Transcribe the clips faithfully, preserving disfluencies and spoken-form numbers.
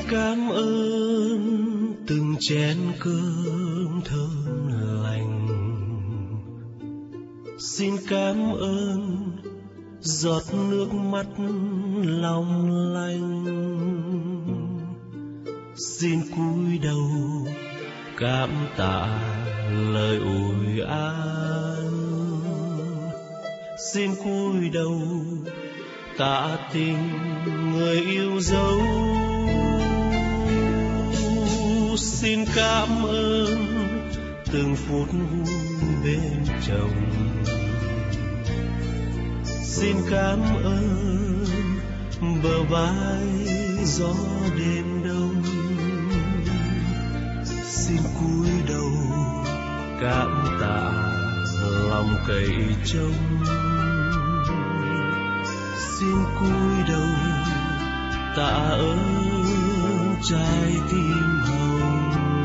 cảm ơn từng chén cơm thơm lành, xin cảm ơn giọt nước mắt long lanh, xin cúi đầu cảm tạ lời ủi an, xin cúi đầu tạ tình người yêu dấu. Xin cảm ơn từng phút vui bên chồng, xin cảm ơn bờ vai gió đêm đông, xin cúi đầu cảm tạ lòng cậy trông, xin cúi đầu tạ ơn trái tim hồng.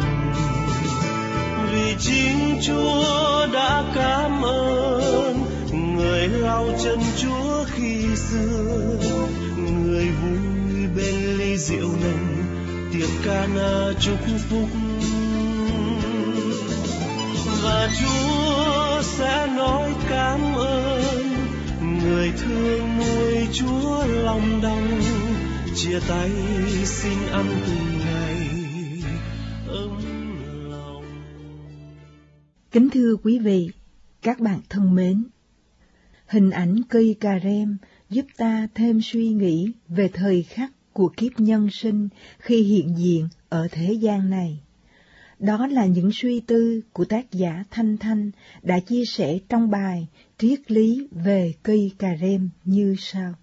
Vì chính Chúa đã cảm ơn người lau chân Chúa khi xưa, người vui bên ly rượu nồng tiệc Ca-na chúc phúc. Và Chúa sẽ nói cảm ơn người thương nuôi Chúa lòng đong, chia tay xin ăn từng ngày ấm lòng. Kính thưa quý vị, các bạn thân mến, hình ảnh cây cà rem giúp ta thêm suy nghĩ về thời khắc của kiếp nhân sinh khi hiện diện ở thế gian này. Đó là những suy tư của tác giả Thanh Thanh đã chia sẻ trong bài Triết lý về cây cà rem như sau.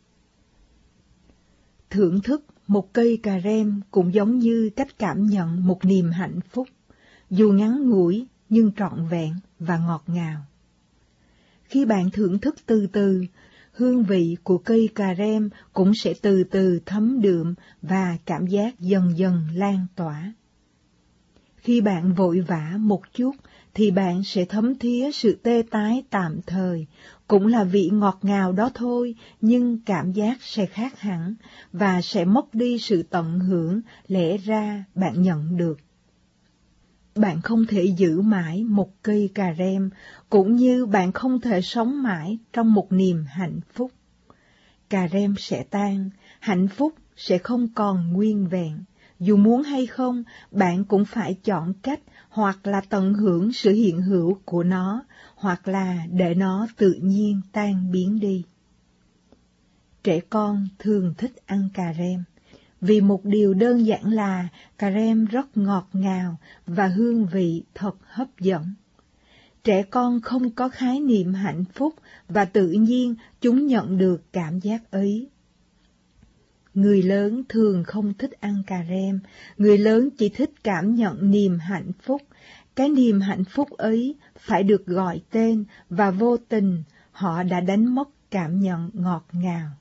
Thưởng thức một cây cà rem cũng giống như cách cảm nhận một niềm hạnh phúc, dù ngắn ngủi nhưng trọn vẹn và ngọt ngào. Khi bạn thưởng thức từ từ, hương vị của cây cà rem cũng sẽ từ từ thấm đượm và cảm giác dần dần lan tỏa. Khi bạn vội vã một chút thì bạn sẽ thấm thía sự tê tái tạm thời, cũng là vị ngọt ngào đó thôi, nhưng cảm giác sẽ khác hẳn và sẽ mất đi sự tận hưởng lẽ ra bạn nhận được. Bạn không thể giữ mãi một cây cà rem, cũng như bạn không thể sống mãi trong một niềm hạnh phúc. Cà rem sẽ tan, hạnh phúc sẽ không còn nguyên vẹn. Dù muốn hay không, bạn cũng phải chọn cách hoặc là tận hưởng sự hiện hữu của nó, hoặc là để nó tự nhiên tan biến đi. Trẻ con thường thích ăn cà rem, vì một điều đơn giản là cà rem rất ngọt ngào và hương vị thật hấp dẫn. Trẻ con không có khái niệm hạnh phúc và tự nhiên chúng nhận được cảm giác ấy. Người lớn thường không thích ăn cà rem, người lớn chỉ thích cảm nhận niềm hạnh phúc. Cái niềm hạnh phúc ấy phải được gọi tên và vô tình họ đã đánh mất cảm nhận ngọt ngào.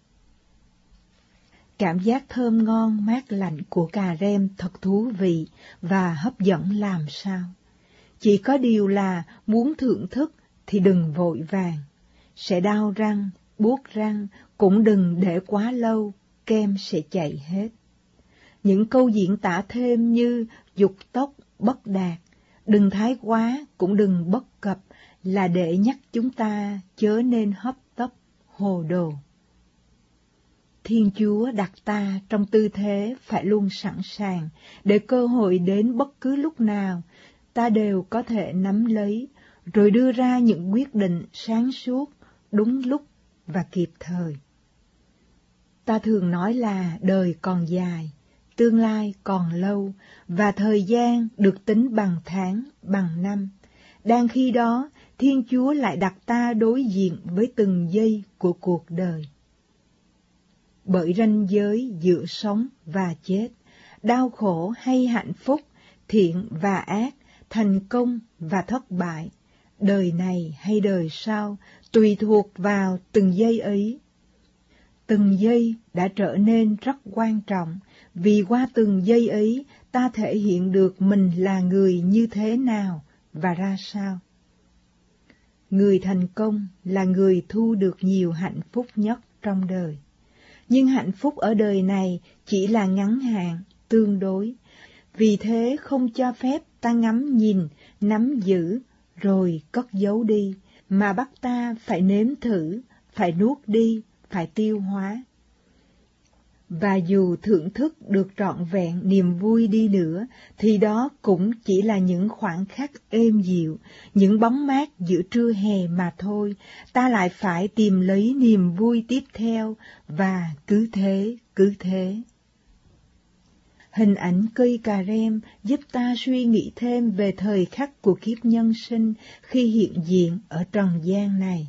Cảm giác thơm ngon mát lạnh của cà rem thật thú vị và hấp dẫn làm sao. Chỉ có điều là muốn thưởng thức thì đừng vội vàng. Sẽ đau răng, buốt răng, cũng đừng để quá lâu, kem sẽ chạy hết. Những câu diễn tả thêm như dục tốc, bất đạt, đừng thái quá, cũng đừng bất cập, là để nhắc chúng ta chớ nên hấp tấp, hồ đồ. Thiên Chúa đặt ta trong tư thế phải luôn sẵn sàng, để cơ hội đến bất cứ lúc nào, ta đều có thể nắm lấy, rồi đưa ra những quyết định sáng suốt, đúng lúc và kịp thời. Ta thường nói là đời còn dài, tương lai còn lâu, và thời gian được tính bằng tháng, bằng năm. Đang khi đó, Thiên Chúa lại đặt ta đối diện với từng giây của cuộc đời. Bởi ranh giới giữa sống và chết, đau khổ hay hạnh phúc, thiện và ác, thành công và thất bại, đời này hay đời sau, tùy thuộc vào từng giây ấy. Từng giây đã trở nên rất quan trọng, vì qua từng giây ấy ta thể hiện được mình là người như thế nào và ra sao. Người thành công là người thu được nhiều hạnh phúc nhất trong đời. Nhưng hạnh phúc ở đời này chỉ là ngắn hạn, tương đối. Vì thế không cho phép ta ngắm nhìn, nắm giữ, rồi cất giấu đi, mà bắt ta phải nếm thử, phải nuốt đi, phải tiêu hóa. Và dù thưởng thức được trọn vẹn niềm vui đi nữa, thì đó cũng chỉ là những khoảnh khắc êm dịu, những bóng mát giữa trưa hè mà thôi. Ta lại phải tìm lấy niềm vui tiếp theo, và cứ thế, cứ thế. Hình ảnh cây cà rem giúp ta suy nghĩ thêm về thời khắc của kiếp nhân sinh khi hiện diện ở trần gian này.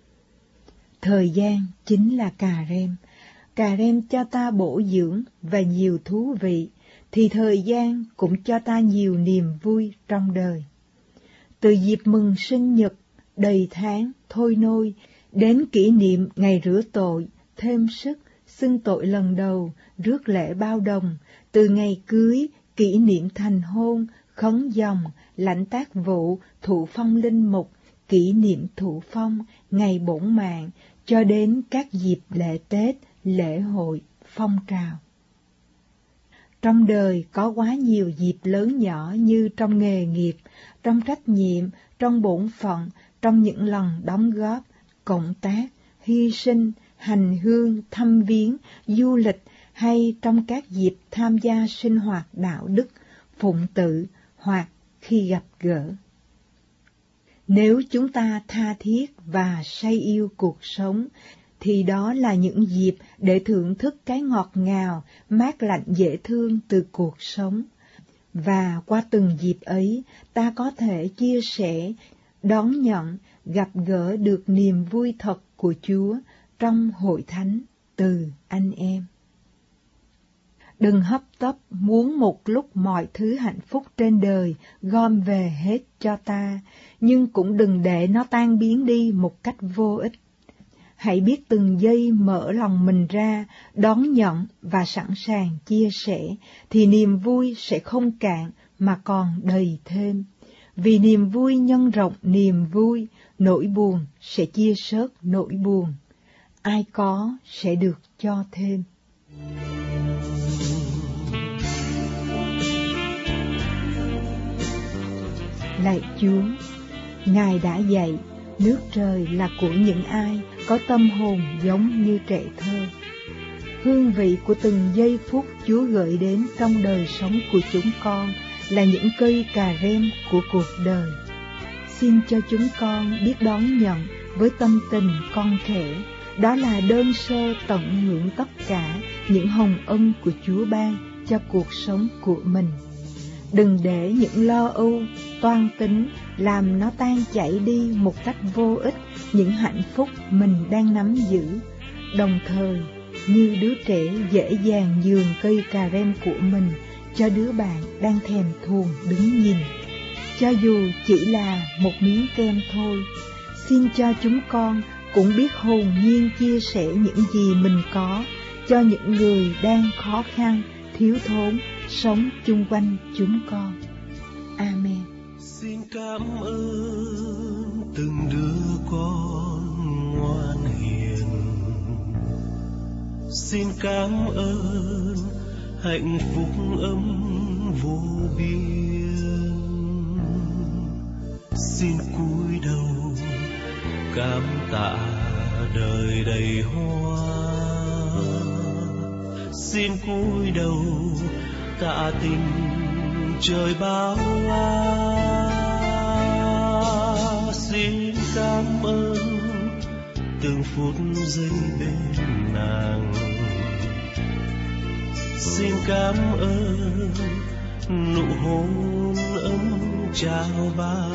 Thời gian chính là cà rem. Cà rem cho ta bổ dưỡng và nhiều thú vị, thì thời gian cũng cho ta nhiều niềm vui trong đời. Từ dịp mừng sinh nhật, đầy tháng, thôi nôi, đến kỷ niệm ngày rửa tội, thêm sức, xưng tội lần đầu, rước lễ bao đồng, từ ngày cưới, kỷ niệm thành hôn, khấn dòng, lãnh tác vụ, thụ phong linh mục, kỷ niệm thụ phong, ngày bổn mạng, cho đến các dịp lễ Tết, lễ hội, phong trào. Trong đời có quá nhiều dịp lớn nhỏ như trong nghề nghiệp, trong trách nhiệm, trong bổn phận, trong những lần đóng góp, cộng tác, hy sinh, hành hương, thăm viếng, du lịch, hay trong các dịp tham gia sinh hoạt đạo đức, phụng tự hoặc khi gặp gỡ. Nếu chúng ta tha thiết và say yêu cuộc sống, thì đó là những dịp để thưởng thức cái ngọt ngào, mát lạnh dễ thương từ cuộc sống. Và qua từng dịp ấy, ta có thể chia sẻ, đón nhận, gặp gỡ được niềm vui thật của Chúa trong hội thánh từ anh em. Đừng hấp tấp muốn một lúc mọi thứ hạnh phúc trên đời gom về hết cho ta, nhưng cũng đừng để nó tan biến đi một cách vô ích. Hãy biết từng giây mở lòng mình ra, đón nhận và sẵn sàng chia sẻ, thì niềm vui sẽ không cạn mà còn đầy thêm. Vì niềm vui nhân rộng niềm vui, nỗi buồn sẽ chia sớt nỗi buồn. Ai có sẽ được cho thêm. Lạy Chúa, Ngài đã dạy, nước trời là của những ai có tâm hồn giống như trẻ thơ. Hương vị của từng giây phút Chúa gợi đến trong đời sống của chúng con là những cây cà rem của cuộc đời. Xin cho chúng con biết đón nhận với tâm tình con trẻ, đó là đơn sơ tận hưởng tất cả những hồng ân của Chúa ban cho cuộc sống của mình. Đừng để những lo âu, toan tính làm nó tan chảy đi một cách vô ích những hạnh phúc mình đang nắm giữ, đồng thời như đứa trẻ dễ dàng nhường cây cà rem của mình cho đứa bạn đang thèm thuồng đứng nhìn. Cho dù chỉ là một miếng kem thôi, xin cho chúng con cũng biết hồn nhiên chia sẻ những gì mình có cho những người đang khó khăn, thiếu thốn, sống chung quanh chúng con. Amen. Xin cảm ơn từng đứa con ngoan hiền. Xin cảm ơn hạnh phúc ấm vô biên. Xin cúi đầu cảm tạ đời đầy hoa. Xin cúi đầu tạ tình trời bao la. Xin cảm ơn từng phút giây bên nàng. Xin cảm ơn nụ hôn ấm trao ban.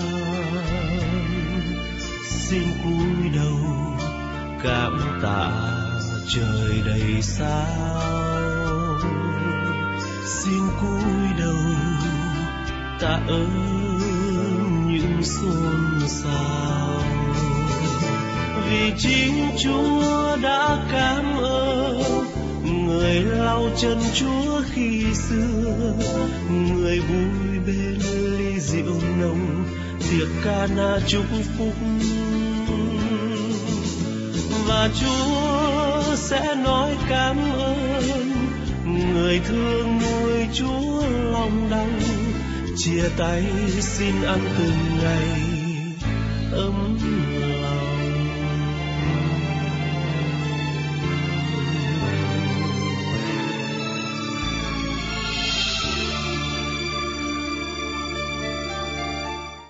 Xin cúi đầu cảm tạ trời đầy sao. Xin cúi đầu tạ ơn những xôn xao. Vì chính Chúa đã cảm ơn người lau chân Chúa khi xưa, người vui bên ly rượu nồng tiệc Ca-na chúc phúc. Và Chúa sẽ nói cảm ơn người thương nuôi Chúa lòng đắng, chia tay xin ăn từng ngày ấm lòng.